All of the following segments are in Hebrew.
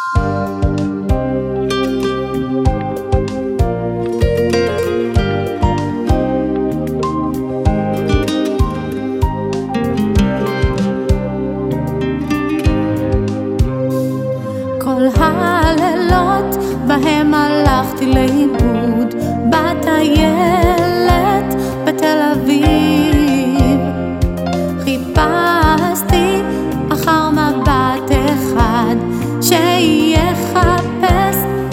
כל הלילות בהם הלכתי לאיבוד בטיילת בתל אביב, חיפשתי אחר מבט אחד שיחפש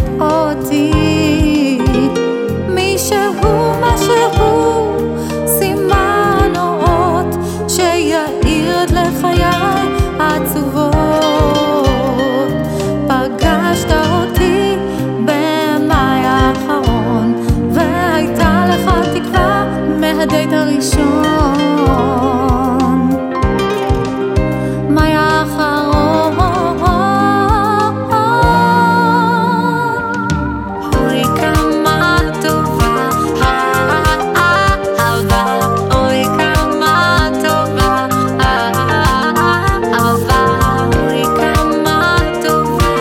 אותי, מישהו משהו סימן אורות שיאיר את לחיי עצובות. פגשת אותי במאי האחרון והייתה לך תקווה מהדייט הראשון. מאי האחרון, אוי כמה טובה האהבה, אוי כמה טובה האהבה, אוי כמה טובה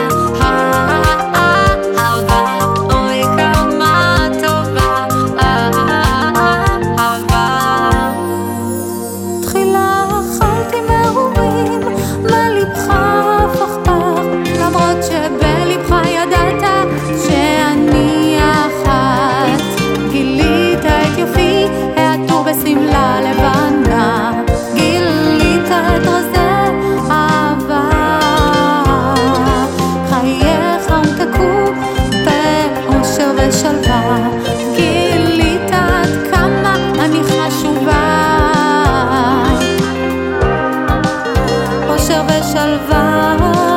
האהבה, אוי כמה טובה האהבה. תחילה אכלתי מרורים, מלבך הפכפך, למרות שבלבך ידעת שאני אחת. גילית את יופי העטור בשמלה לבנה, גילית את רזי אהבה, חייך הומתקו באושר ושלווה, גילית עד כמה אני חשובה. אושר ושלווה